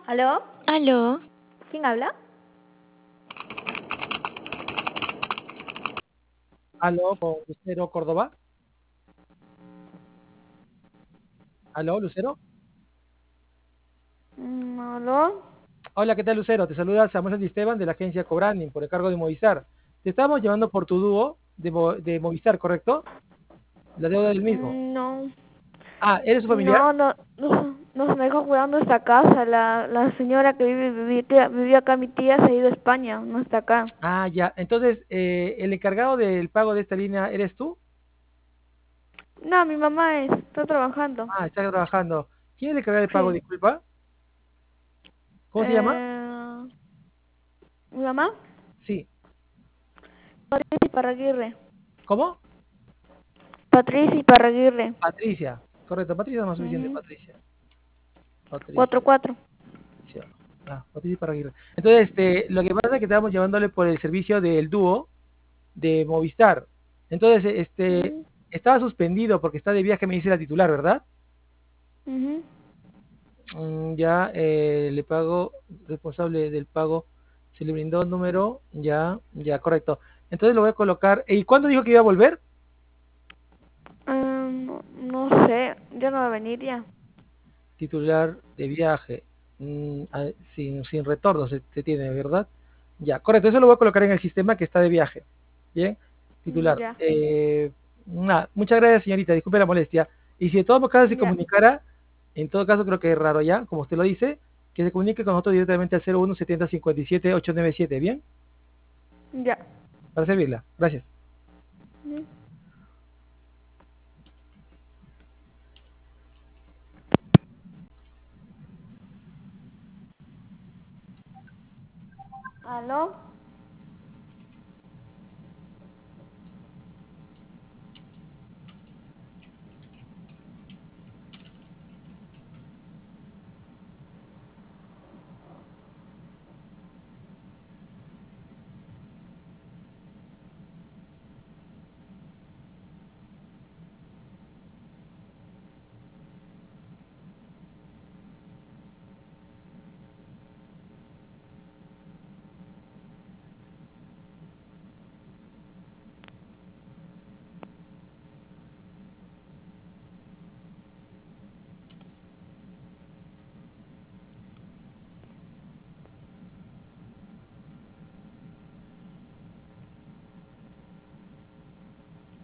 ¿Aló? Aló, ¿Quién habla? Aló, con Lucero Córdoba. Aló, Lucero. ¿Aló? Hola, ¿qué tal, Lucero? Te saluda Samuel Santisteban de la agencia Cobranding por el cargo de Movistar. Te estamos llamando por tu dúo de Movistar, ¿correcto? La deuda del mismo. No, Ah, ¿eres su familiar? no se me dejó cuidando esta casa. La señora que vivía acá, mi tía, se ha ido a España, no está acá. Ah, ya. Entonces, ¿el encargado del pago de esta línea eres tú? No, mi mamá está trabajando. Ah, está trabajando. ¿Quién es el encargado del pago? Sí. Disculpa. ¿Cómo se llama? Eh, ¿Mi mamá? Sí. Patricia Iparraguirre. ¿Cómo? Patricia Iparraguirre. Patricia. Correcto, Patricia es más suficiente, Ujú. Patricia. Cuatro Patricia. cuatro. Patricia Iparraguirre. Entonces, lo que pasa es que estamos llevándole por el servicio del dúo de Movistar. Entonces, Ujú, estaba suspendido porque está de viaje, me dice la titular, ¿verdad? ujú. Ya, le pago, responsable del pago, se le brindó el número, ya, ya, correcto. Entonces lo voy a colocar. ¿Y cuándo dijo que iba a volver? No sé, ya no va a venir ya. Titular de viaje, sin retorno se tiene, ¿verdad? Ya, correcto, eso lo voy a colocar en el sistema que está de viaje. Bien, titular. Ya, Nada, muchas gracias, señorita, disculpe la molestia. Y si de todo caso se ya, comunicara, en todo caso creo que es raro ya, como usted lo dice, que se comunique con nosotros directamente al 01 70 57 897, ¿bien? ya. Para servirla. Gracias. Ujú. ¿Aló?